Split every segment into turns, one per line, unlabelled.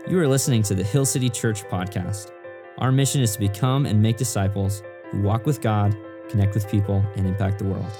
You are listening to the Hill City Church podcast. Our mission is to become and make disciples who walk with God, connect with people, and impact the world.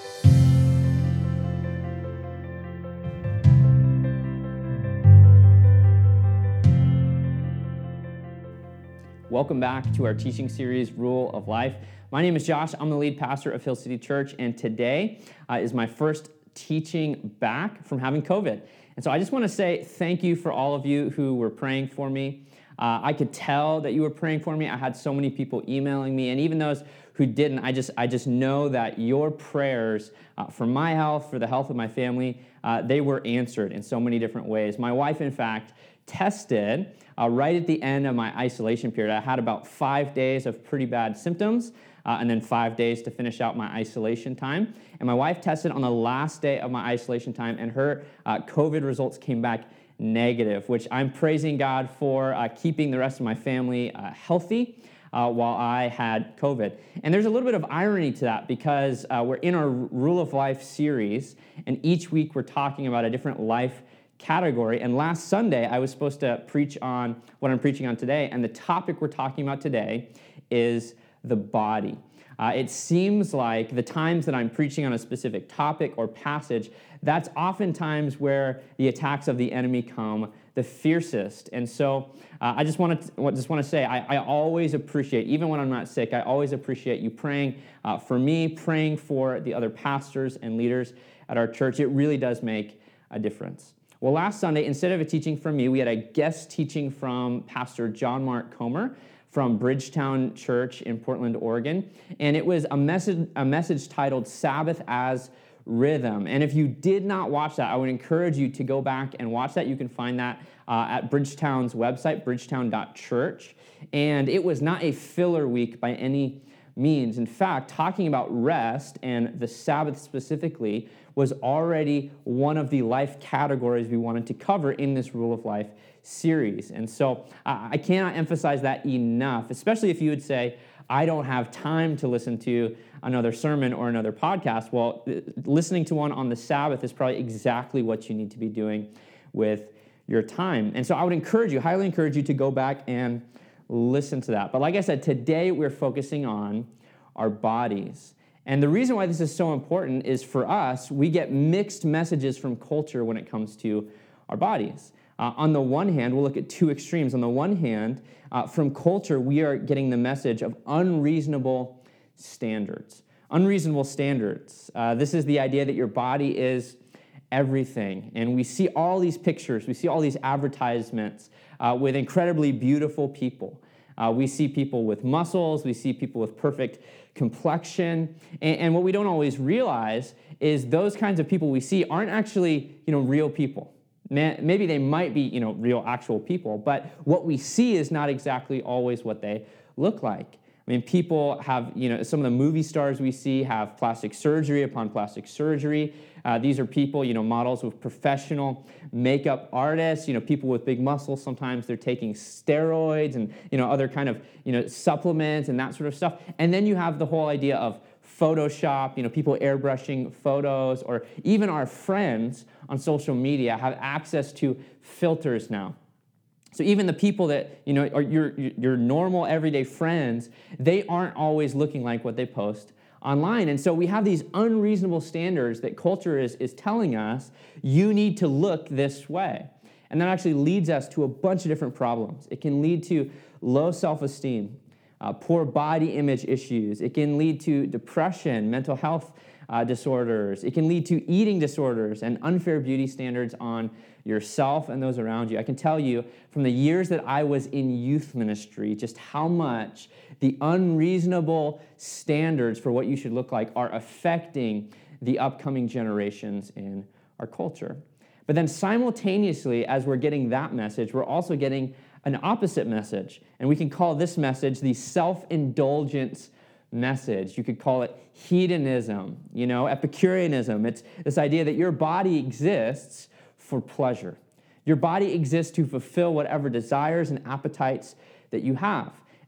Welcome back to our teaching series, Rule of Life. My name is Josh. I'm the lead pastor of Hill City Church, and today is my first teaching back from having COVID. And so I just want to say thank you for all of you who were praying for me. I could tell that you were praying for me. I had so many people emailing me, and even those who didn't, I just know that your prayers for my health, for the health of my family, they were answered in so many different ways. My wife, in fact, tested right at the end of my isolation period. I had about 5 days of pretty bad symptoms, and then 5 days to finish out my isolation time. And my wife tested on the last day of my isolation time, and her COVID results came back negative, which I'm praising God for keeping the rest of my family healthy while I had COVID. And there's a little bit of irony to that because we're in our Rule of Life series, and each week we're talking about a different life category. And last Sunday, I was supposed to preach on what I'm preaching on today, and the topic we're talking about today is the body. It seems like the times that I'm preaching on a specific topic or passage, that's oftentimes where the attacks of the enemy come the fiercest. And so I just want to say, I always appreciate, even when I'm not sick, I always appreciate you praying for me, praying for the other pastors and leaders at our church. It really does make a difference. Well, last Sunday, instead of a teaching from me, we had a guest teaching from Pastor John Mark Comer from Bridgetown Church in Portland, Oregon. And it was a message titled Sabbath as Rhythm. And if you did not watch that, I would encourage you to go back and watch that. You can find that at Bridgetown's website, bridgetown.church. And it was not a filler week by any means. In fact, talking about rest and the Sabbath specifically was already one of the life categories we wanted to cover in this Rule of Life series. And so I cannot emphasize that enough, especially if you would say, I don't have time to listen to another sermon or another podcast. Well, listening to one on the Sabbath is probably exactly what you need to be doing with your time. And so I would encourage you, highly encourage you to go back and listen to that. But like I said, today we're focusing on our bodies. And the reason why this is so important is for us, we get mixed messages from culture when it comes to our bodies. On the one hand, we'll look at two extremes. On the one hand, from culture, we are getting the message of unreasonable standards. Unreasonable standards. This is the idea that your body is everything. And we see all these pictures, we see all these advertisements with incredibly beautiful people. We see people with muscles, we see people with perfect complexion, and what we don't always realize is those kinds of people we see aren't actually, real people. Maybe they might be, real actual people, but what we see is not exactly always what they look like. I mean, people have, some of the movie stars we see have plastic surgery upon plastic surgery. These are people, models with professional makeup artists, people with big muscles. Sometimes they're taking steroids and, other kind of, supplements and that sort of stuff. And then you have the whole idea of Photoshop, people airbrushing photos, or even our friends on social media have access to filters now. So even the people that, are your normal everyday friends, they aren't always looking like what they post online. And so we have these unreasonable standards that culture is telling us, you need to look this way. And that actually leads us to a bunch of different problems. It can lead to low self-esteem, poor body image issues. It can lead to depression, mental health disorders. It can lead to eating disorders and unfair beauty standards on yourself and those around you. I can tell you from the years that I was in youth ministry just how much the unreasonable standards for what you should look like are affecting the upcoming generations in our culture. But then simultaneously, as we're getting that message, we're also getting an opposite message. And we can call this message the self-indulgence message. You could call it hedonism, Epicureanism. It's this idea that your body exists for pleasure. Your body exists to fulfill whatever desires and appetites that you have.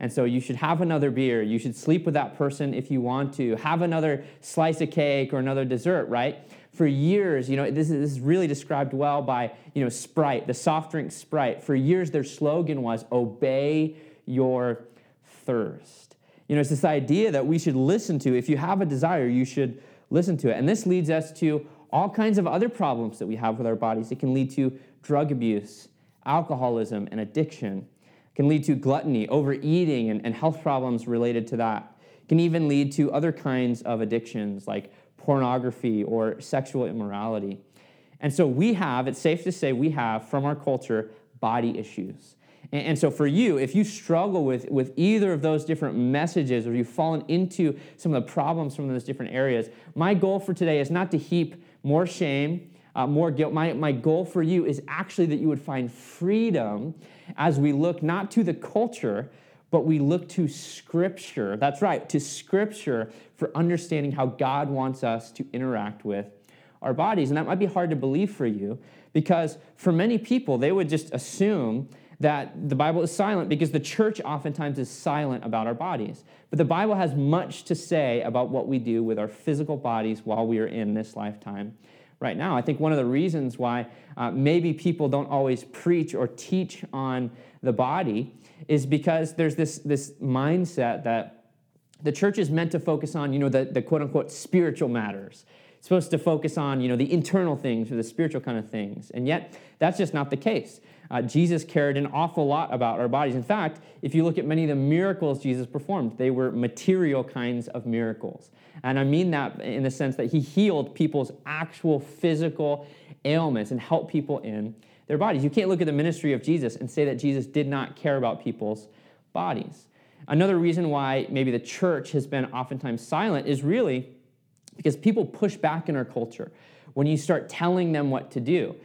And so you should have another beer. You should sleep with that person if you want to. Have another slice of cake or another dessert, right? For years, this is really described well by, Sprite, the soft drink Sprite. For years, their slogan was, obey your thirst. It's this idea that we should listen to. If you have a desire, you should listen to it. And this leads us to all kinds of other problems that we have with our bodies. It can lead to drug abuse, alcoholism, and addiction. It can lead to gluttony, overeating, and health problems related to that. It can even lead to other kinds of addictions like pornography or sexual immorality. And so it's safe to say we have, from our culture, body issues. And so for you, if you struggle with either of those different messages, or you've fallen into some of the problems from those different areas, my goal for today is not to heap more shame, more guilt. My goal for you is actually that you would find freedom as we look not to the culture, but we look to Scripture. That's right, to Scripture for understanding how God wants us to interact with our bodies. And that might be hard to believe for you, because for many people, they would just assume that the Bible is silent because the church oftentimes is silent about our bodies. But the Bible has much to say about what we do with our physical bodies while we are in this lifetime right now. I think one of the reasons why maybe people don't always preach or teach on the body is because there's this mindset that the church is meant to focus on, the quote-unquote spiritual matters. It's supposed to focus on, the internal things or the spiritual kind of things. And yet, that's just not the case. Jesus cared an awful lot about our bodies. In fact, if you look at many of the miracles Jesus performed, they were material kinds of miracles. And I mean that in the sense that he healed people's actual physical ailments and helped people in their bodies. You can't look at the ministry of Jesus and say that Jesus did not care about people's bodies. Another reason why maybe the church has been oftentimes silent is really because people push back in our culture when you start telling them what to do.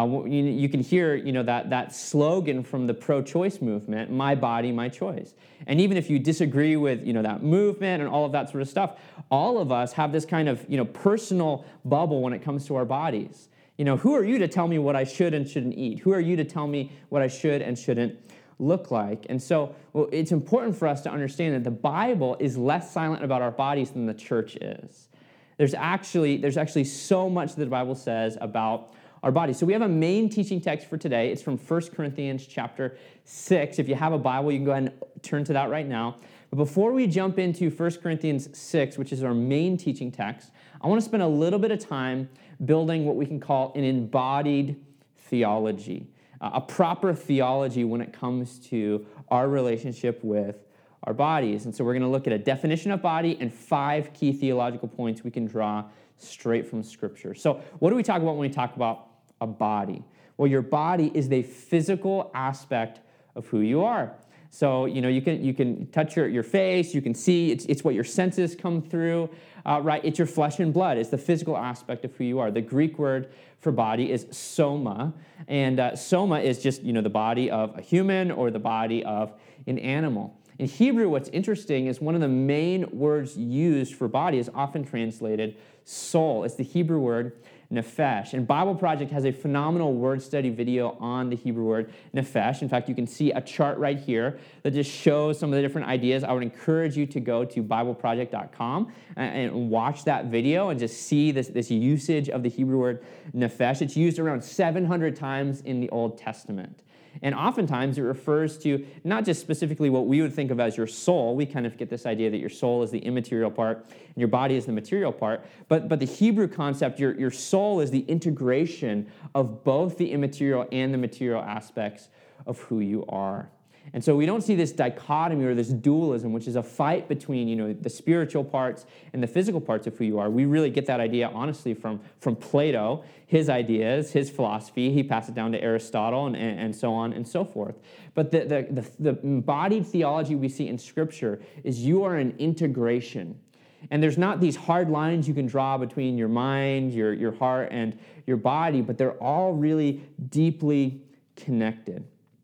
You can hear, that slogan from the pro-choice movement, my body, my choice. And even if you disagree with, that movement and all of that sort of stuff, all of us have this kind of, personal bubble when it comes to our bodies. Who are you to tell me what I should and shouldn't eat? Who are you to tell me what I should and shouldn't look like? And so, it's important for us to understand that the Bible is less silent about our bodies than the church is. There's actually so much that the Bible says about our bodies. So we have a main teaching text for today. It's from 1 Corinthians chapter 6. If you have a Bible, you can go ahead and turn to that right now. But before we jump into 1 Corinthians 6, which is our main teaching text, I want to spend a little bit of time building what we can call an embodied theology, a proper theology when it comes to our relationship with our bodies. And so we're going to look at a definition of body and 5 key theological points we can draw straight from Scripture. So what do we talk about when we talk about a body? Well, your body is the physical aspect of who you are. So, you can touch your face, you can see, it's what your senses come through, right? It's your flesh and blood. It's the physical aspect of who you are. The Greek word for body is soma, and soma is just, the body of a human or the body of an animal. In Hebrew, what's interesting is one of the main words used for body is often translated soul. It's the Hebrew word nephesh. And Bible Project has a phenomenal word study video on the Hebrew word nephesh. In fact, you can see a chart right here that just shows some of the different ideas. I would encourage you to go to BibleProject.com and watch that video and just see this usage of the Hebrew word nephesh. It's used around 700 times in the Old Testament. And oftentimes it refers to not just specifically what we would think of as your soul. We kind of get this idea that your soul is the immaterial part and your body is the material part. But the Hebrew concept, your soul is the integration of both the immaterial and the material aspects of who you are. And so we don't see this dichotomy or this dualism, which is a fight between, the spiritual parts and the physical parts of who you are. We really get that idea, honestly, from Plato, his ideas, his philosophy. He passed it down to Aristotle and so on and so forth. But the embodied theology we see in Scripture is you are an integration. And there's not these hard lines you can draw between your mind, your heart, and your body, but they're all really deeply connected.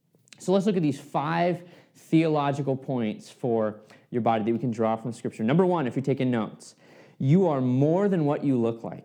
So let's look at these 5 theological points for your body that we can draw from Scripture. Number 1, if you're taking notes, you are more than what you look like.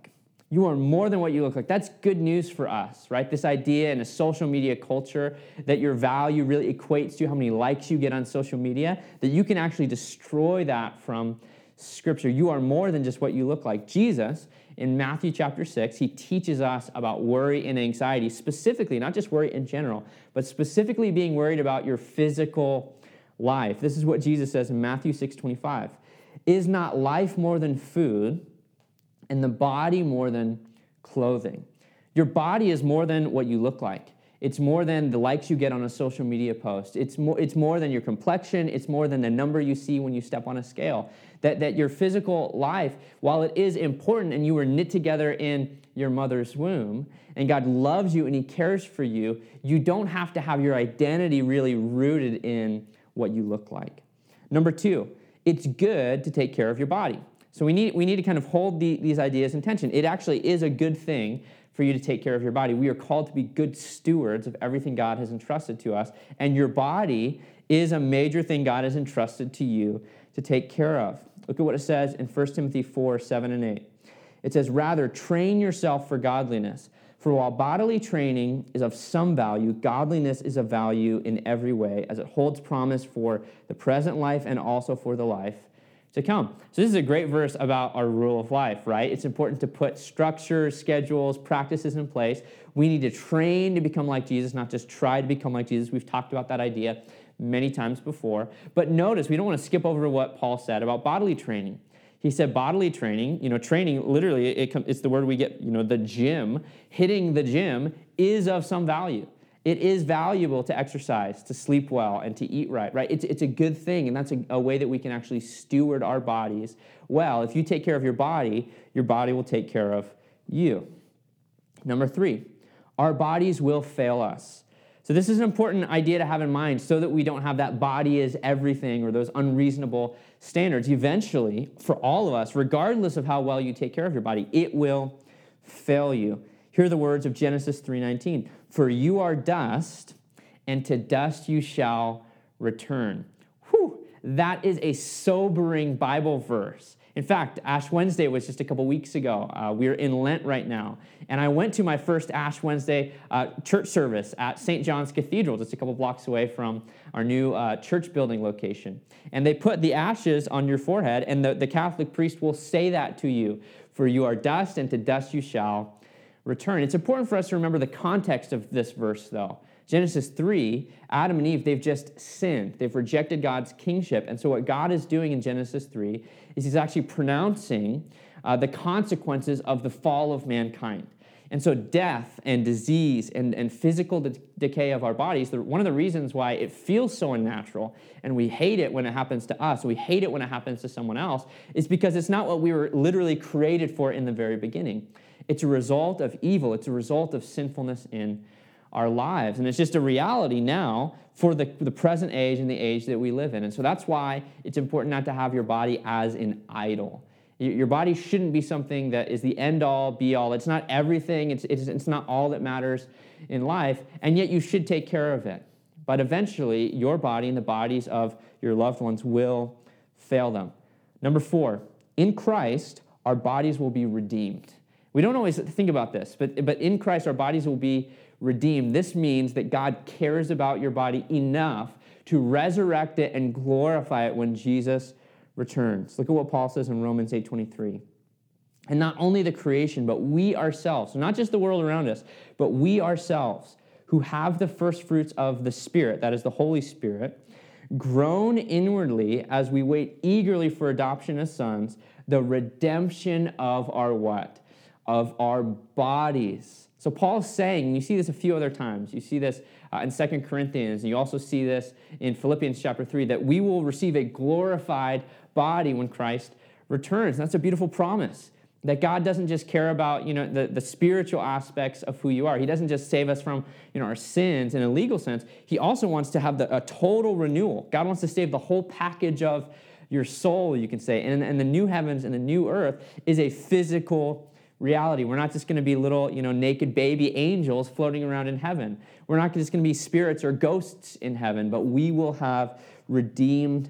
You are more than what you look like. That's good news for us, right? This idea in a social media culture that your value really equates to how many likes you get on social media, that you can actually destroy that from Scripture. You are more than just what you look like. Jesus, in Matthew chapter 6, he teaches us about worry and anxiety, specifically, not just worry in general, but specifically being worried about your physical life. This is what Jesus says in Matthew 6:25. Is not life more than food, and the body more than clothing? Your body is more than what you look like. It's more than the likes you get on a social media post. It's more than your complexion. It's more than the number you see when you step on a scale. That your physical life, while it is important and you were knit together in your mother's womb, and God loves you and he cares for you, you don't have to have your identity really rooted in what you look like. Number 2, it's good to take care of your body. So we need to kind of hold these ideas in tension. It actually is a good thing for you to take care of your body. We are called to be good stewards of everything God has entrusted to us, and your body is a major thing God has entrusted to you to take care of. Look at what it says in 1 Timothy 4:7 and 8. It says, "Rather, train yourself for godliness. For while bodily training is of some value, godliness is of value in every way, as it holds promise for the present life and also for the life to come." So this is a great verse about our rule of life, right? It's important to put structures, schedules, practices in place. We need to train to become like Jesus, not just try to become like Jesus. We've talked about that idea many times before. But notice, we don't want to skip over what Paul said about bodily training. He said bodily training, training, literally, it's the word we get, the gym. Hitting the gym is of some value. It is valuable to exercise, to sleep well, and to eat right? It's a good thing, and that's a way that we can actually steward our bodies well. If you take care of your body will take care of you. Number 3, our bodies will fail us. So this is an important idea to have in mind so that we don't have that body is everything or those unreasonable standards. Eventually, for all of us, regardless of how well you take care of your body, it will fail you. Hear the words of Genesis 3:19. "For you are dust, and to dust you shall return." Whew, that is a sobering Bible verse. In fact, Ash Wednesday was just a couple weeks ago. We're in Lent right now. And I went to my first Ash Wednesday church service at St. John's Cathedral, just a couple blocks away from our new church building location. And they put the ashes on your forehead, and the Catholic priest will say that to you. "For you are dust, and to dust you shall return." It's important for us to remember the context of this verse, though. Genesis 3, Adam and Eve, they've just sinned. They've rejected God's kingship. And so what God is doing in Genesis 3 is he's actually pronouncing the consequences of the fall of mankind. And so death and disease and physical decay of our bodies, one of the reasons why it feels so unnatural and we hate it when it happens to us, we hate it when it happens to someone else, is because it's not what we were literally created for in the very beginning. It's a result of evil. It's a result of sinfulness in our lives. And it's just a reality now for the present age and the age that we live in. And so that's why it's important not to have your body as an idol. Your body shouldn't be something that is the end-all, be-all. It's not everything. It's not all that matters in life. And yet you should take care of it. But eventually, your body and the bodies of your loved ones will fail them. Number 4, in Christ, our bodies will be redeemed. We don't always think about this, but in Christ, our bodies will be redeemed. This means that God cares about your body enough to resurrect it and glorify it when Jesus returns. Look at what Paul says in Romans 8:23. "And not only the creation, but we ourselves," so not just the world around us, but we ourselves, "who have the first fruits of the Spirit," that is the Holy Spirit, "groan inwardly as we wait eagerly for adoption as sons, the redemption of our" what? "Of our bodies." So Paul's saying, and you see this a few other times, you see this in 2 Corinthians, and you also see this in Philippians chapter 3, that we will receive a glorified body when Christ returns. And that's a beautiful promise, that God doesn't just care about the spiritual aspects of who you are. He doesn't just save us from our sins in a legal sense. He also wants to have a total renewal. God wants to save the whole package of your soul, you can say. And the new heavens and the new earth is a physical reality. We're not just going to be little, naked baby angels floating around in heaven. We're not just going to be spirits or ghosts in heaven, but we will have redeemed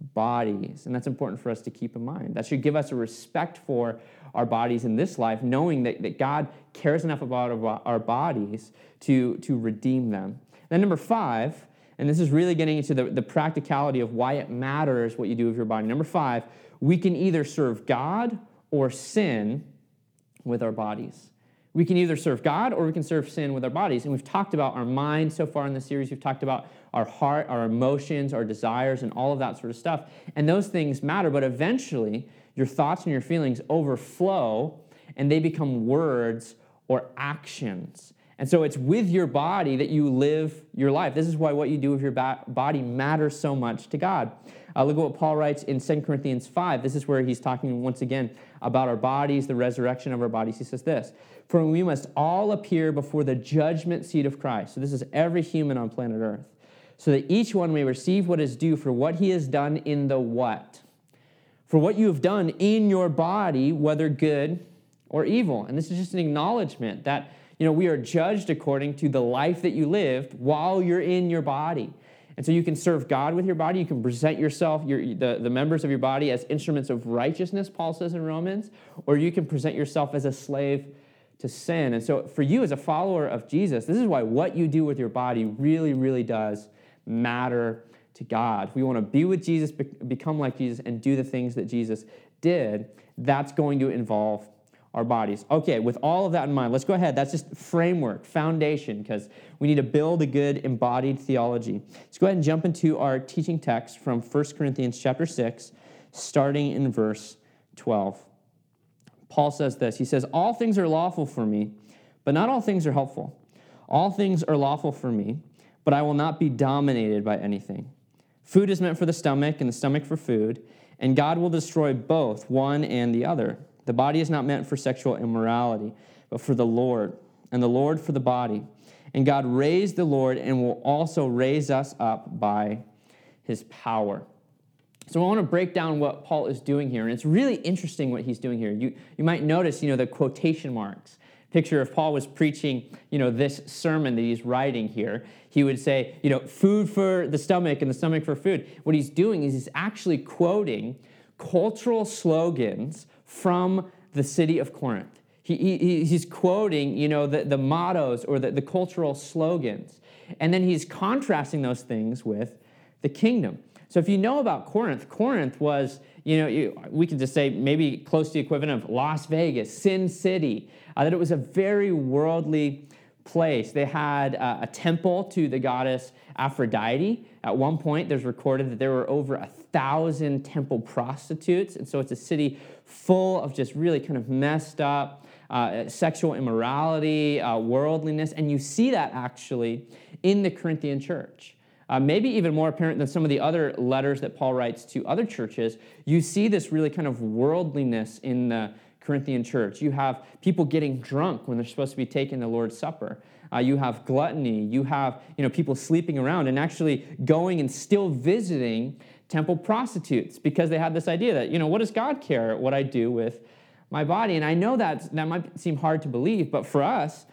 bodies. And that's important for us to keep in mind. That should give us a respect for our bodies in this life, knowing that God cares enough about our bodies to redeem them. Then number 5, and this is really getting into the practicality of why it matters what you do with your body. Number 5, we can either serve God or sin with our bodies. We can either serve God or we can serve sin with our bodies. And we've talked about our mind so far in the series. We've talked about our heart, our emotions, our desires, and all of that sort of stuff. And those things matter, but eventually your thoughts and your feelings overflow and they become words or actions. And so it's with your body that you live your life. This is why what you do with your body matters so much to God. Look at what Paul writes in 2 Corinthians 5. This is where he's talking once again about our bodies, the resurrection of our bodies. He says this, "For we must all appear before the judgment seat of Christ." So this is every human on planet Earth. "So that each one may receive what is due for what he has done in the what? For what you have done in your body, whether good or evil." And this is just an acknowledgement that we are judged according to the life that you lived while you're in your body. And so you can serve God with your body. You can present yourself, the members of your body, as instruments of righteousness, Paul says in Romans, or you can present yourself as a slave to sin. And so for you as a follower of Jesus, this is why what you do with your body really, really does matter to God. If we want to be with Jesus, become like Jesus, and do the things that Jesus did, that's going to involve our bodies. Okay, with all of that in mind, let's go ahead. That's just framework, foundation, because we need to build a good embodied theology. Let's go ahead and jump into our teaching text from 1 Corinthians chapter 6, starting in verse 12. Paul says this. He says, "All things are lawful for me, but not all things are helpful. All things are lawful for me, but I will not be dominated by anything. Food is meant for the stomach, and the stomach for food, and God will destroy both, one and the other. The body is not meant for sexual immorality, but for the Lord, and the Lord for the body. And God raised the Lord and will also raise us up by his power." So I want to break down what Paul is doing here, and it's really interesting what he's doing here. You might notice, the quotation marks. Picture if Paul was preaching, this sermon that he's writing here, he would say, food for the stomach and the stomach for food. What he's doing is he's actually quoting cultural slogans from the city of Corinth. He's quoting, the mottos or the cultural slogans. And then he's contrasting those things with the kingdom. So if you know about Corinth, Corinth was, we could just say maybe close to the equivalent of Las Vegas, Sin City, that it was a very worldly place. They had a temple to the goddess Aphrodite. At one point, there's recorded that there were over 1,000 temple prostitutes. And so it's a city full of just really kind of messed up sexual immorality, worldliness. And you see that actually in the Corinthian church. Maybe even more apparent than some of the other letters that Paul writes to other churches, you see this really kind of worldliness in the Corinthian church. You have people getting drunk when they're supposed to be taking the Lord's Supper. You have gluttony. You have people sleeping around and actually going and still visiting temple prostitutes because they had this idea that, what does God care what I do with my body? And I know that might seem hard to believe, but for us,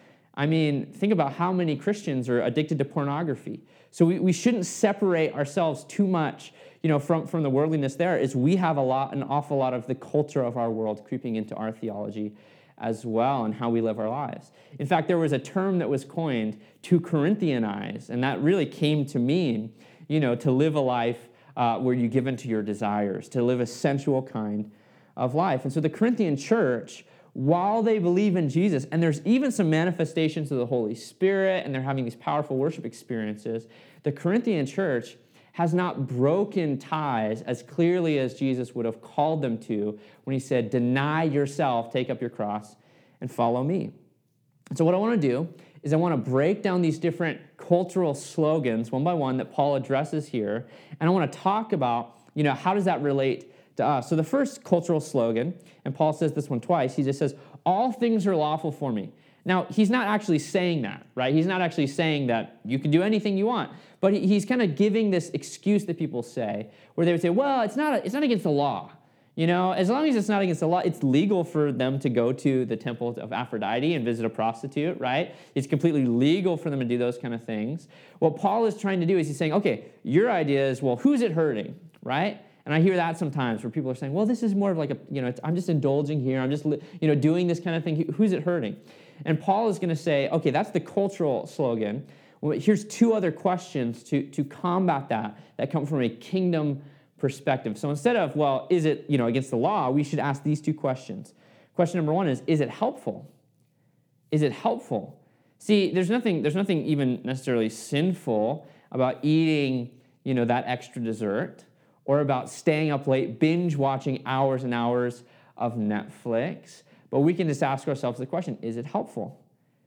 think about how many Christians are addicted to pornography. So we shouldn't separate ourselves too much, from the worldliness there, as we have an awful lot of the culture of our world creeping into our theology as well and how we live our lives. In fact, there was a term that was coined, to Corinthianize, and that really came to mean, to live a life where you give into your desires, to live a sensual kind of life. And so the Corinthian church, while they believe in Jesus, and there's even some manifestations of the Holy Spirit, and they're having these powerful worship experiences, the Corinthian church has not broken ties as clearly as Jesus would have called them to when he said, "Deny yourself, take up your cross, and follow me." So what I want to do is I want to break down these different cultural slogans one by one that Paul addresses here, and I want to talk about, how does that relate to us. So the first cultural slogan, and Paul says this one twice, he just says, "All things are lawful for me." Now, he's not actually saying that, right? He's not actually saying that you can do anything you want, but he's kind of giving this excuse that people say, where they would say, well, it's not against the law. As long as it's not against the law, it's legal for them to go to the temple of Aphrodite and visit a prostitute, right? It's completely legal for them to do those kind of things. What Paul is trying to do is he's saying, okay, your idea is, well, who's it hurting, right? And I hear that sometimes where people are saying, well, this is more of like I'm just indulging here. I'm just, doing this kind of thing. Who's it hurting? And Paul is going to say, okay, that's the cultural slogan. Well, here's two other questions to combat that come from a kingdom perspective. So instead of, well, is it, against the law, we should ask these two questions. Question number one is it helpful? Is it helpful? See, there's nothing even necessarily sinful about eating, that extra dessert, or about staying up late, binge watching hours and hours of Netflix. But we can just ask ourselves the question, is it helpful?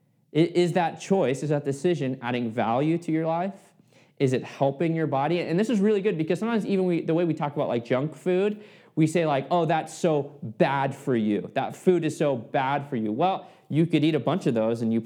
Is that choice, is that decision adding value to your life? Is it helping your body? And this is really good because sometimes even the way we talk about like junk food, we say like, oh, that's so bad for you. That food is so bad for you. Well, you could eat a bunch of those and it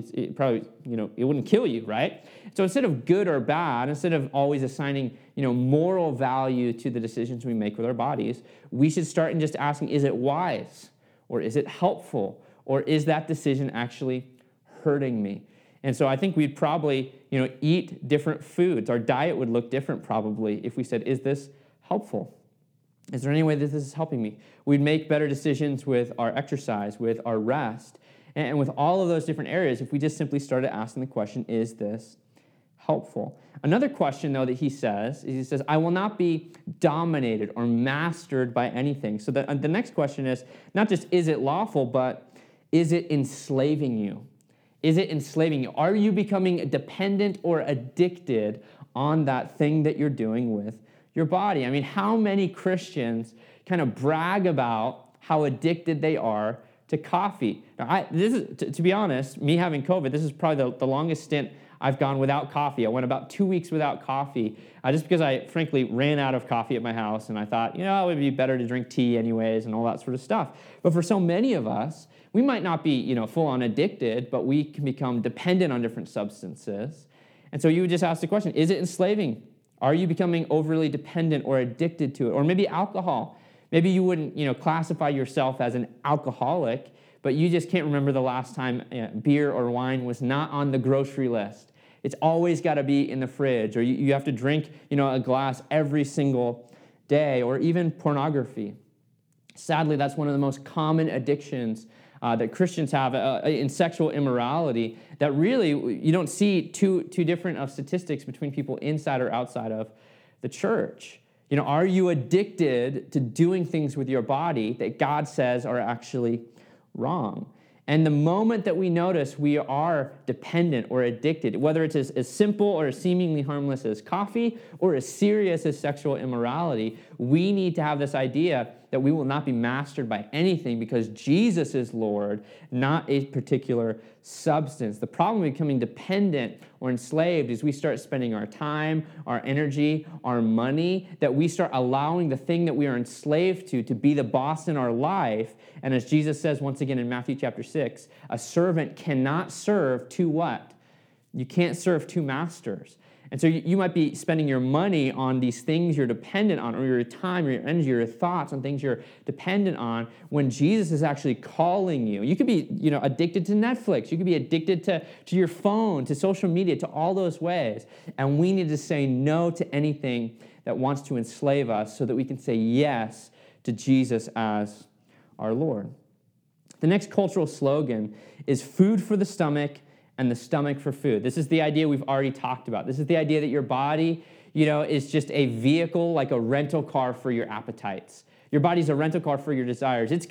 wouldn't kill you, right? So instead of good or bad, instead of always assigning, moral value to the decisions we make with our bodies, we should start in just asking, is it wise? Or is it helpful? Or is that decision actually hurting me? And so I think we'd probably, eat different foods. Our diet would look different probably if we said, is this helpful? Is there any way that this is helping me? We'd make better decisions with our exercise, with our rest, and with all of those different areas if we just simply started asking the question, is this helpful? Another question, though, that he says, I will not be dominated or mastered by anything. So the next question is not just, is it lawful, but is it enslaving you? Is it enslaving you? Are you becoming dependent or addicted on that thing that you're doing with your body? I mean, how many Christians kind of brag about how addicted they are to coffee? Now, to be honest, me having COVID, this is probably the longest stint I've gone without coffee. I went about 2 weeks without coffee, just because I frankly ran out of coffee at my house, and I thought, it would be better to drink tea anyways and all that sort of stuff. But for so many of us, we might not be, full-on addicted, but we can become dependent on different substances. And so you would just ask the question, is it enslaving? Are you becoming overly dependent or addicted to it? Or maybe alcohol. Maybe you wouldn't, classify yourself as an alcoholic, but you just can't remember the last time beer or wine was not on the grocery list. It's always got to be in the fridge, or you have to drink, a glass every single day, or even pornography. Sadly, that's one of the most common addictions that Christians have in sexual immorality, that really you don't see too different of statistics between people inside or outside of the church. Are you addicted to doing things with your body that God says are actually wrong? And the moment that we notice we are dependent or addicted, whether it's as simple or as seemingly harmless as coffee or as serious as sexual immorality, we need to have this idea that we will not be mastered by anything because Jesus is Lord, not a particular substance. The problem with becoming dependent or enslaved is we start spending our time, our energy, our money, that we start allowing the thing that we are enslaved to be the boss in our life. And as Jesus says once again in Matthew chapter 6, a servant cannot serve two what? You can't serve two masters. And so you might be spending your money on these things you're dependent on, or your time, or your energy, or your thoughts on things you're dependent on, when Jesus is actually calling you. You could be, addicted to Netflix. You could be addicted to your phone, to social media, to all those ways. And we need to say no to anything that wants to enslave us so that we can say yes to Jesus as our Lord. The next cultural slogan is food for the stomach and the stomach for food. This is the idea we've already talked about. This is the idea that your body, is just a vehicle, like a rental car for your appetites. Your body's a rental car for your desires. It's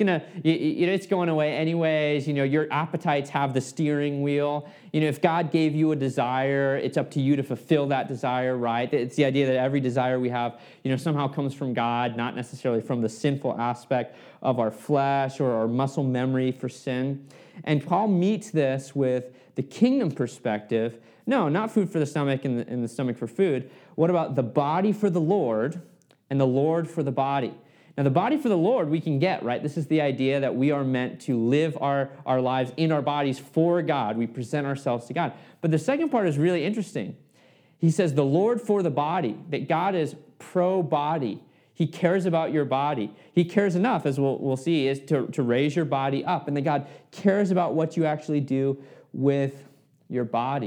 going away anyways. Your appetites have the steering wheel. If God gave you a desire, it's up to you to fulfill that desire, right? It's the idea that every desire we have, somehow comes from God, not necessarily from the sinful aspect of our flesh or our muscle memory for sin. And Paul meets this with the kingdom perspective. No, not food for the stomach and the stomach for food. What about the body for the Lord and the Lord for the body? Now, the body for the Lord we can get, right? This is the idea that we are meant to live our lives in our bodies for God. We present ourselves to God. But the second part is really interesting. He says the Lord for the body, that God is pro-body. He cares about your body. He cares enough, as we'll see, is to raise your body up. And that God cares about what you actually do with your body.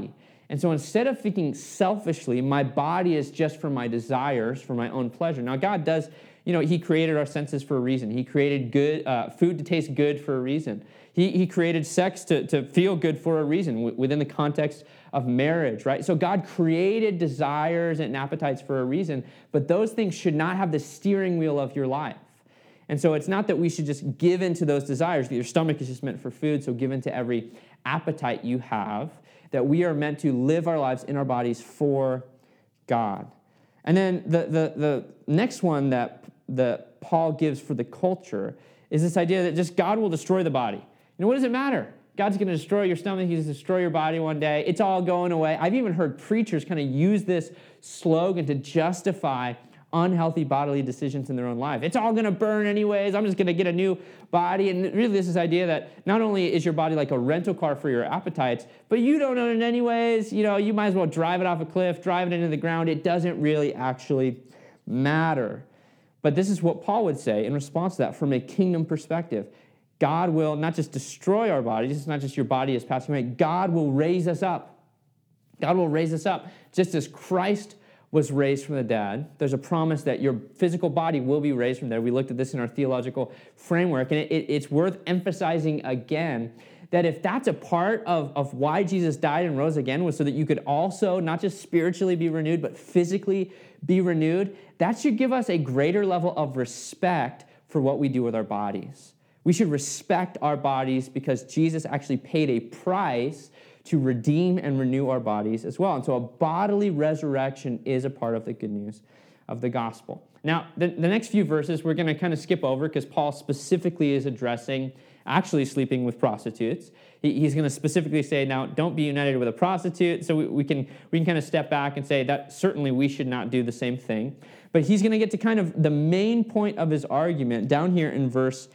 And so instead of thinking selfishly, my body is just for my desires, for my own pleasure. Now, God does, he created our senses for a reason. He created food to taste good for a reason. He created sex to feel good for a reason within the context of marriage, right? So God created desires and appetites for a reason, but those things should not have the steering wheel of your life. And so it's not that we should just give into those desires, that your stomach is just meant for food, so give into every appetite you have, that we are meant to live our lives in our bodies for God. And then the next one that Paul gives for the culture is this idea that just God will destroy the body. What does it matter? God's going to destroy your stomach. He's going to destroy your body one day. It's all going away. I've even heard preachers kind of use this slogan to justify unhealthy bodily decisions in their own life. It's all going to burn anyways. I'm just going to get a new body. And really, this is this idea that not only is your body like a rental car for your appetites, but you don't own it anyways. You might as well drive it off a cliff, drive it into the ground. It doesn't really actually matter. But this is what Paul would say in response to that from a kingdom perspective. God will not just destroy our bodies. It's not just your body is passing away. God will raise us up. God will raise us up. Just as Christ was raised from the dead, there's a promise that your physical body will be raised from there. We looked at this in our theological framework, and it's worth emphasizing again that if that's a part of why Jesus died and rose again, was so that you could also not just spiritually be renewed, but physically be renewed, that should give us a greater level of respect for what we do with our bodies. We should respect our bodies because Jesus actually paid a price to redeem and renew our bodies as well. And so a bodily resurrection is a part of the good news of the gospel. Now, the next few verses we're going to kind of skip over because Paul specifically is addressing actually sleeping with prostitutes. He's going to specifically say, now, don't be united with a prostitute. So we can kind of step back and say that certainly we should not do the same thing. But he's going to get to kind of the main point of his argument down here in verse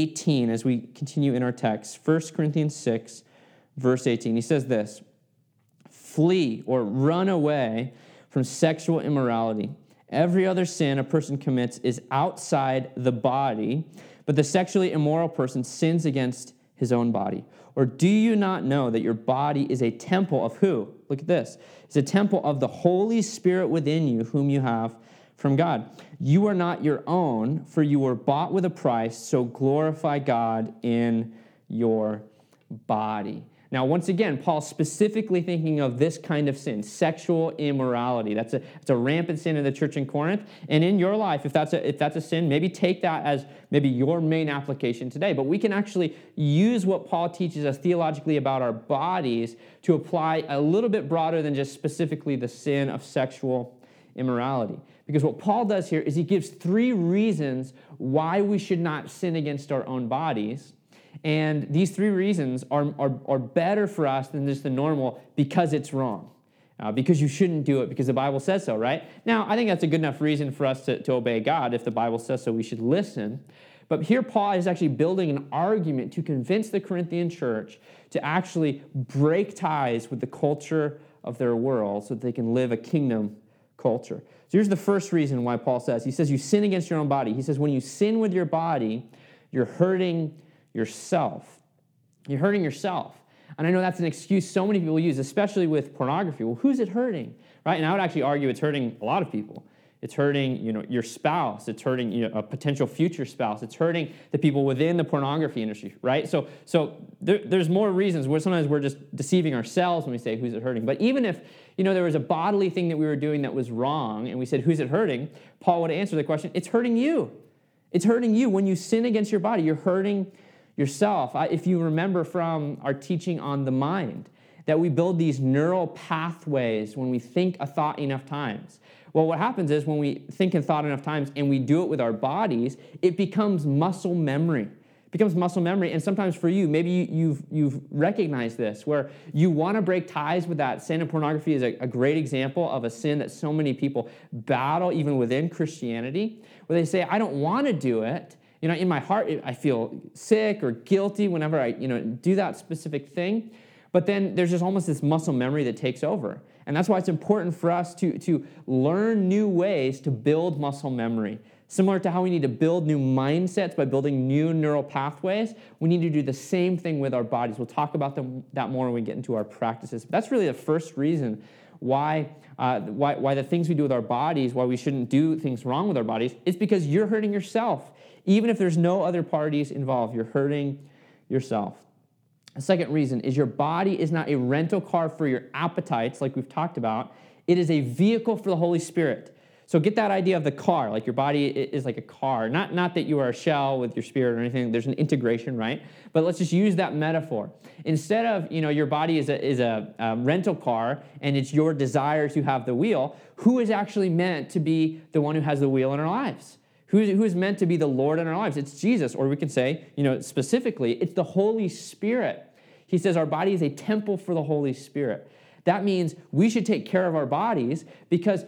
18 as we continue in our text. 1 Corinthians 6, verse 18. He says this, flee or run away from sexual immorality. Every other sin a person commits is outside the body, but the sexually immoral person sins against his own body. Or do you not know that your body is a temple of who? Look at this. It's a temple of the Holy Spirit within you, whom you have from God. You are not your own, for you were bought with a price, so glorify God in your body. Now, once again, Paul's specifically thinking of this kind of sin, sexual immorality. It's a rampant sin in the church in Corinth. And in your life, if that's a sin, maybe take that as maybe your main application today. But we can actually use what Paul teaches us theologically about our bodies to apply a little bit broader than just specifically the sin of sexual immorality. Because what Paul does here is he gives 3 reasons why we should not sin against our own bodies. And these 3 reasons are better for us than just the normal because it's wrong. Because you shouldn't do it because the Bible says so, right? Now, I think that's a good enough reason for us to obey God. If the Bible says so, we should listen. But here Paul is actually building an argument to convince the Corinthian church to actually break ties with the culture of their world so that they can live a kingdom culture. So here's the first reason why Paul says. He says you sin against your own body. He says when you sin with your body, you're hurting yourself. You're hurting yourself. And I know that's an excuse so many people use, especially with pornography. Well, who's it hurting? Right? And I would actually argue it's hurting a lot of people. It's hurting, your spouse. It's hurting, a potential future spouse. It's hurting the people within the pornography industry, right? So there's more reasons where sometimes we're just deceiving ourselves when we say, who's it hurting? But even if, there was a bodily thing that we were doing that was wrong, and we said, who's it hurting? Paul would answer the question, it's hurting you. It's hurting you. When you sin against your body, you're hurting yourself. If you remember from our teaching on the mind, that we build these neural pathways when we think a thought enough times. Well, what happens is when we think a thought enough times and we do it with our bodies, it becomes muscle memory. It becomes muscle memory. And sometimes for you, maybe you've recognized this, where you want to break ties with that sin. And pornography is a great example of a sin that so many people battle even within Christianity, where they say, I don't want to do it. In my heart, I feel sick or guilty whenever I, do that specific thing. But then there's just almost this muscle memory that takes over. And that's why it's important for us to learn new ways to build muscle memory Similar to how we need to build new mindsets by building new neural pathways, we need to do the same thing with our bodies. We'll talk about that more when we get into our practices. But that's really the first reason why the things we do with our bodies, why we shouldn't do things wrong with our bodies, is because you're hurting yourself. Even if there's no other parties involved, you're hurting yourself. The second reason is your body is not a rental car for your appetites, like we've talked about. It is a vehicle for the Holy Spirit. So get that idea of the car, like your body is like a car. Not that you are a shell with your spirit or anything. There's an integration, right? But let's just use that metaphor. Instead of, your body is a rental car and it's your desire to have the wheel, who is actually meant to be the one who has the wheel in our lives? Who is meant to be the Lord in our lives? It's Jesus, or we can say, specifically, it's the Holy Spirit. He says our body is a temple for the Holy Spirit. That means we should take care of our bodies because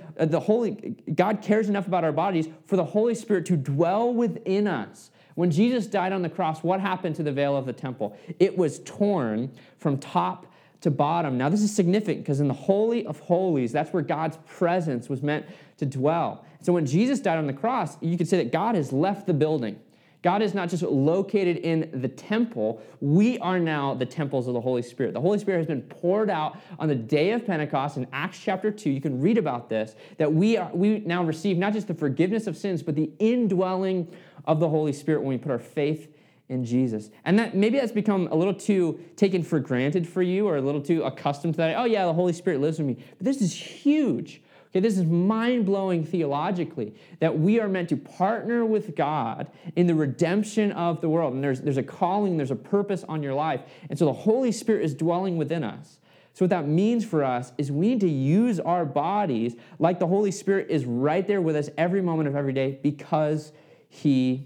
God cares enough about our bodies for the Holy Spirit to dwell within us. When Jesus died on the cross, what happened to the veil of the temple? It was torn from top to bottom. Now, this is significant because in the Holy of Holies, that's where God's presence was meant to dwell. So when Jesus died on the cross, you could say that God has left the building. God is not just located in the temple. We are now the temples of the Holy Spirit. The Holy Spirit has been poured out on the day of Pentecost in Acts chapter 2. You can read about this, that we now receive not just the forgiveness of sins, but the indwelling of the Holy Spirit when we put our faith in Jesus. And that's become a little too taken for granted for you, or a little too accustomed to that. Oh yeah, the Holy Spirit lives with me. But this is huge. Okay, this is mind-blowing theologically, that we are meant to partner with God in the redemption of the world. And there's a calling, there's a purpose on your life. And so the Holy Spirit is dwelling within us. So what that means for us is we need to use our bodies like the Holy Spirit is right there with us every moment of every day because He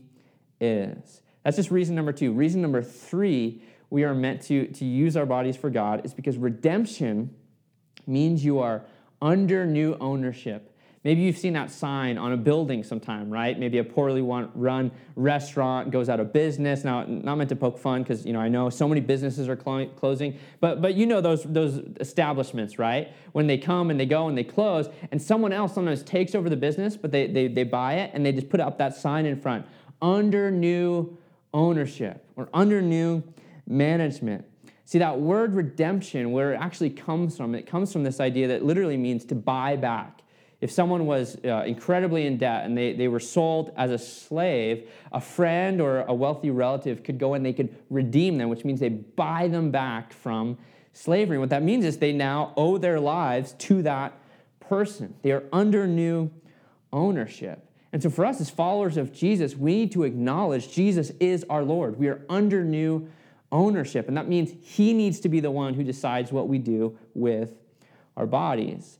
is. That's just reason number 2. Reason number 3, we are meant to use our bodies for God is because redemption means you are under new ownership. Maybe you've seen that sign on a building sometime, right? Maybe a poorly run restaurant goes out of business. Now, not meant to poke fun because, I know so many businesses are closing, but those establishments, right? When they come and they go and they close, and someone else sometimes takes over the business, but they buy it and they just put up that sign in front, under new ownership or under new management. See, that word redemption, where it actually comes from, it comes from this idea that literally means to buy back. If someone was incredibly in debt and they were sold as a slave, a friend or a wealthy relative could go and they could redeem them, which means they buy them back from slavery. And what that means is they now owe their lives to that person. They are under new ownership. And so for us as followers of Jesus, we need to acknowledge Jesus is our Lord. We are under new ownership, and that means He needs to be the one who decides what we do with our bodies.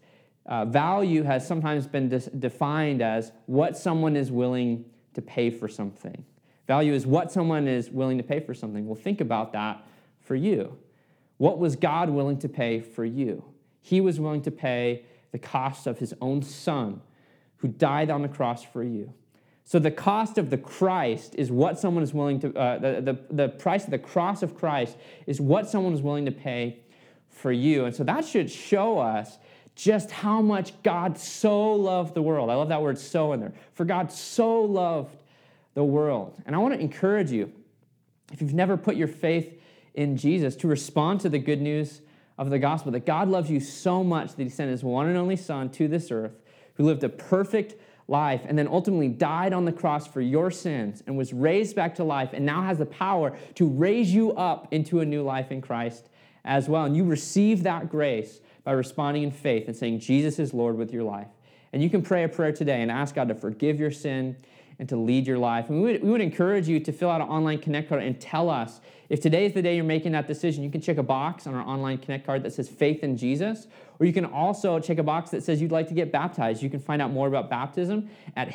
Value has sometimes been defined as what someone is willing to pay for something. Value is what someone is willing to pay for something. Well, think about that for you. What was God willing to pay for you? He was willing to pay the cost of His own Son, who died on the cross for you. So the cost of the Christ is what someone is willing to, the price of the cross of Christ is what someone is willing to pay for you. And so that should show us just how much God so loved the world. I love that word "so" in there. For God so loved the world. And I want to encourage you, if you've never put your faith in Jesus, to respond to the good news of the gospel, that God loves you so much that He sent His one and only Son to this earth, who lived a perfect life and then ultimately died on the cross for your sins and was raised back to life and now has the power to raise you up into a new life in Christ as well. And you receive that grace by responding in faith and saying Jesus is Lord with your life. And you can pray a prayer today and ask God to forgive your sin and to lead your life. And we would encourage you to fill out an online Connect card and tell us if today is the day you're making that decision. You can check a box on our online Connect card that says faith in Jesus, or you can also check a box that says you'd like to get baptized. You can find out more about baptism at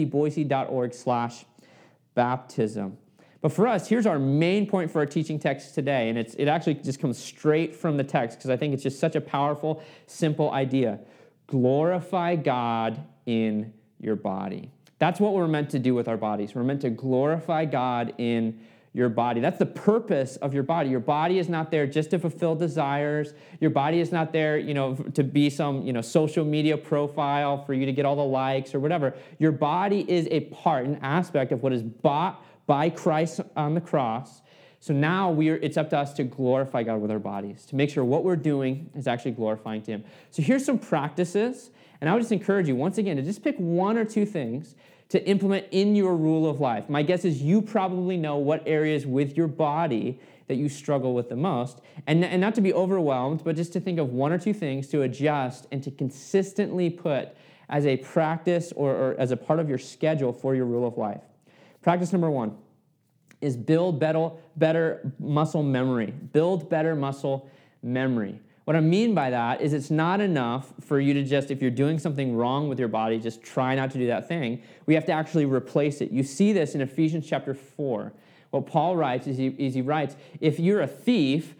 hillcityboise.org/baptism. But for us, here's our main point for our teaching text today, and it actually just comes straight from the text because I think it's just such a powerful, simple idea. Glorify God in your body. That's what we're meant to do with our bodies. We're meant to glorify God in your body. That's the purpose of your body. Your body is not there just to fulfill desires. Your body is not there, to be some, social media profile for you to get all the likes or whatever. Your body is a part, an aspect of what is bought by Christ on the cross. So now it's up to us to glorify God with our bodies, to make sure what we're doing is actually glorifying to Him. So here's some practices, and I would just encourage you, once again, to just pick one or two things to implement in your rule of life. My guess is you probably know what areas with your body that you struggle with the most, and not to be overwhelmed, but just to think of one or two things to adjust and to consistently put as a practice or as a part of your schedule for your rule of life. Practice number one is build better muscle memory. Build better muscle memory. What I mean by that is it's not enough for you to just, if you're doing something wrong with your body, just try not to do that thing. We have to actually replace it. You see this in Ephesians chapter 4. What Paul writes is he writes, if you're a thief,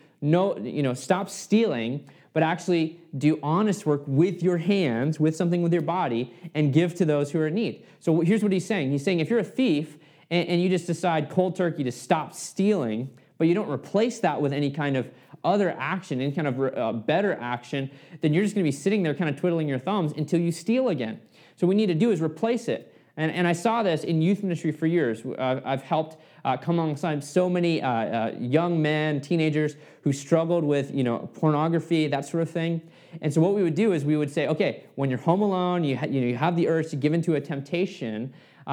stop stealing, but actually do honest work with your hands, with something with your body, and give to those who are in need. So here's what he's saying. He's saying if you're a thief and you just decide cold turkey to stop stealing, but you don't replace that with any kind of other action, any kind of better action, then you're just going to be sitting there kind of twiddling your thumbs until you steal again. So what we need to do is replace it. And I saw this in youth ministry for years. I've helped come alongside so many young men, teenagers who struggled with, pornography, that sort of thing. And so what we would do is we would say, okay, when you're home alone, you have the urge to give into a temptation,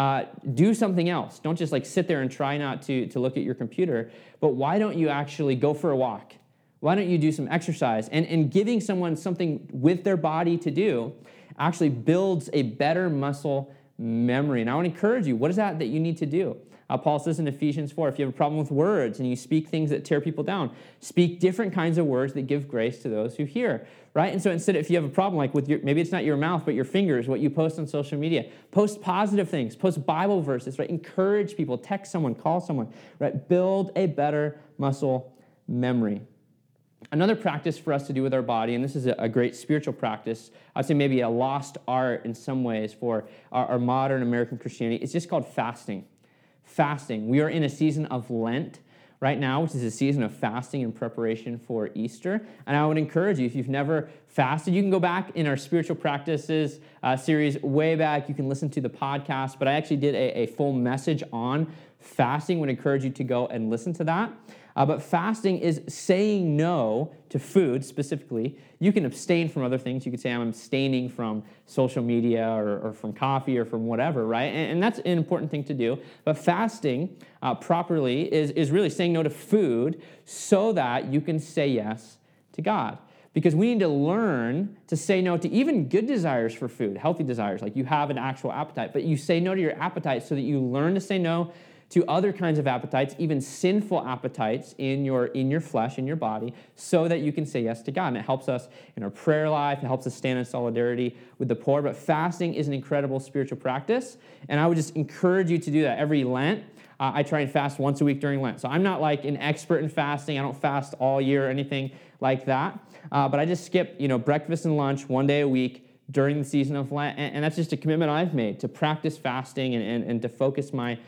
do something else. Don't just sit there and try not to look at your computer, but why don't you actually go for a walk? Why don't you do some exercise? And giving someone something with their body to do actually builds a better muscle memory. And I would encourage you, what is that you need to do? Paul says in Ephesians 4, if you have a problem with words and you speak things that tear people down, speak different kinds of words that give grace to those who hear, right? And so instead, if you have a problem with maybe it's not your mouth, but your fingers, what you post on social media, post positive things, post Bible verses, right? Encourage people, text someone, call someone, right? Build a better muscle memory. Another practice for us to do with our body, and this is a great spiritual practice, I'd say maybe a lost art in some ways for our modern American Christianity, it's just called fasting. Fasting. We are in a season of Lent right now, which is a season of fasting in preparation for Easter. And I would encourage you, if you've never fasted, you can go back in our spiritual practices series way back. You can listen to the podcast, but I actually did a full message on fasting. Would encourage you to go and listen to that. But fasting is saying no to food specifically. You can abstain from other things. You could say, I'm abstaining from social media or from coffee or from whatever, right? And that's an important thing to do. But fasting properly is really saying no to food so that you can say yes to God. Because we need to learn to say no to even good desires for food, healthy desires, like you have an actual appetite. But you say no to your appetite so that you learn to say no to other kinds of appetites, even sinful appetites in your flesh, in your body, so that you can say yes to God. And it helps us in our prayer life. It helps us stand in solidarity with the poor. But fasting is an incredible spiritual practice, and I would just encourage you to do that. Every Lent, I try and fast once a week during Lent. So I'm not like an expert in fasting. I don't fast all year or anything like that. But I just skip, breakfast and lunch one day a week during the season of Lent, and that's just a commitment I've made to practice fasting and to focus my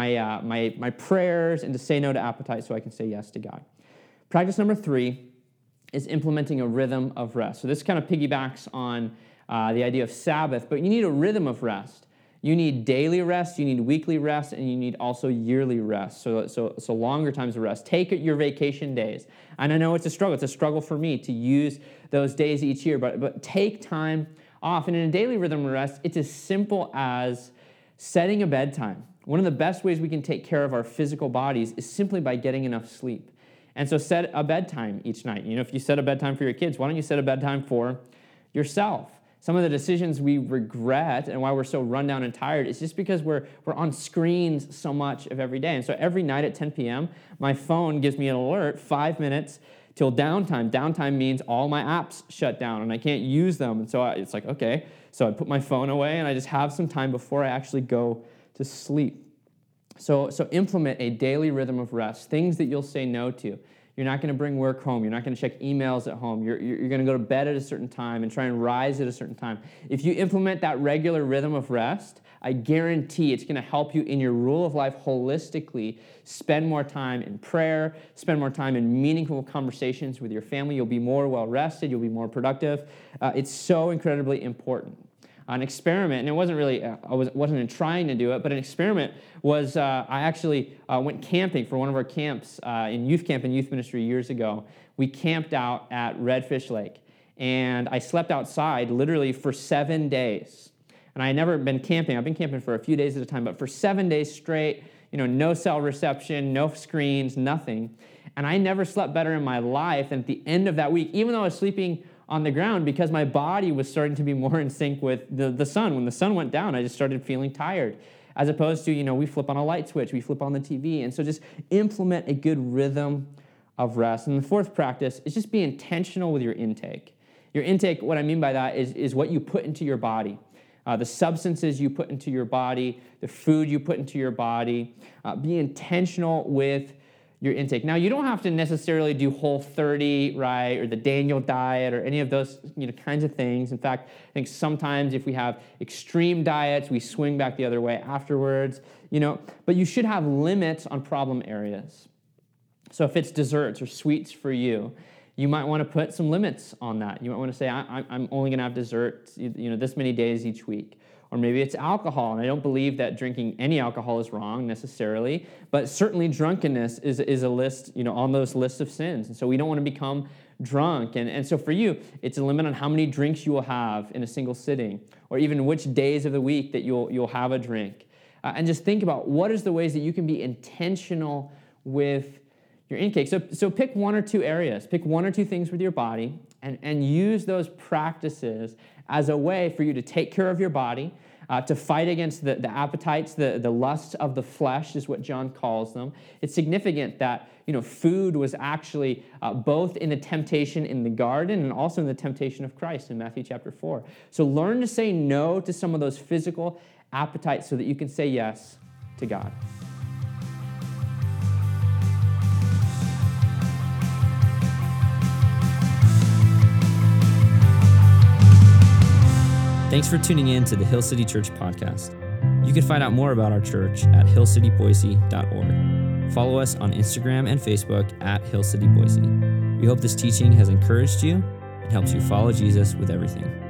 prayers and to say no to appetite so I can say yes to God. Practice number 3 is implementing a rhythm of rest. So this kind of piggybacks on the idea of Sabbath, but you need a rhythm of rest. You need daily rest, you need weekly rest, and you need also yearly rest, so longer times of rest. Take your vacation days. And I know it's a struggle. It's a struggle for me to use those days each year, but take time off. And in a daily rhythm of rest, it's as simple as setting a bedtime. One of the best ways we can take care of our physical bodies is simply by getting enough sleep. And so set a bedtime each night. If you set a bedtime for your kids, why don't you set a bedtime for yourself? Some of the decisions we regret and why we're so run down and tired is just because we're on screens so much of every day. And so every night at 10 p.m., my phone gives me an alert, 5 minutes till downtime. Downtime means all my apps shut down and I can't use them. And so it's like, okay, so I put my phone away and I just have some time before I actually go to sleep. So implement a daily rhythm of rest, things that you'll say no to. You're not going to bring work home. You're not going to check emails at home. You're going to go to bed at a certain time and try and rise at a certain time. If you implement that regular rhythm of rest, I guarantee it's going to help you in your rule of life holistically. Spend more time in prayer, spend more time in meaningful conversations with your family. You'll be more well-rested, you'll be more productive. It's so incredibly important. An experiment, and it wasn't really, I wasn't trying to do it, but an experiment was I actually went camping for one of our camps in youth camp and youth ministry years ago. We camped out at Redfish Lake, and I slept outside literally for 7 days. And I had never been camping. I've been camping for a few days at a time, but for 7 days straight, no cell reception, no screens, nothing. And I never slept better in my life than at the end of that week, even though I was sleeping on the ground, because my body was starting to be more in sync with the sun. When the sun went down, I just started feeling tired. As opposed to, we flip on a light switch, we flip on the TV. And so just implement a good rhythm of rest. And the fourth practice is just be intentional with your intake. Your intake, what I mean by that is what you put into your body. The substances you put into your body, the food you put into your body. Be intentional with your intake. Now, you don't have to necessarily do Whole30, right, or the Daniel diet or any of those kinds of things. In fact, I think sometimes if we have extreme diets, we swing back the other way afterwards, But you should have limits on problem areas. So if it's desserts or sweets for you, you might want to put some limits on that. You might want to say, I'm only going to have desserts, this many days each week. Or maybe it's alcohol, and I don't believe that drinking any alcohol is wrong necessarily, but certainly drunkenness is a list, on those lists of sins. And so we don't want to become drunk. And so for you, it's a limit on how many drinks you will have in a single sitting, or even which days of the week that you'll have a drink. And just think about what is the ways that you can be intentional with your intake. So pick one or two areas, pick one or two things with your body, and use those practices as a way for you to take care of your body, to fight against the appetites, the lusts of the flesh is what John calls them. It's significant that food was actually both in the temptation in the garden and also in the temptation of Christ in Matthew chapter 4. So learn to say no to some of those physical appetites so that you can say yes to God.
Thanks for tuning in to the Hill City Church podcast. You can find out more about our church at hillcityboise.org. Follow us on Instagram and Facebook at Hill City Boise. We hope this teaching has encouraged you and helps you follow Jesus with everything.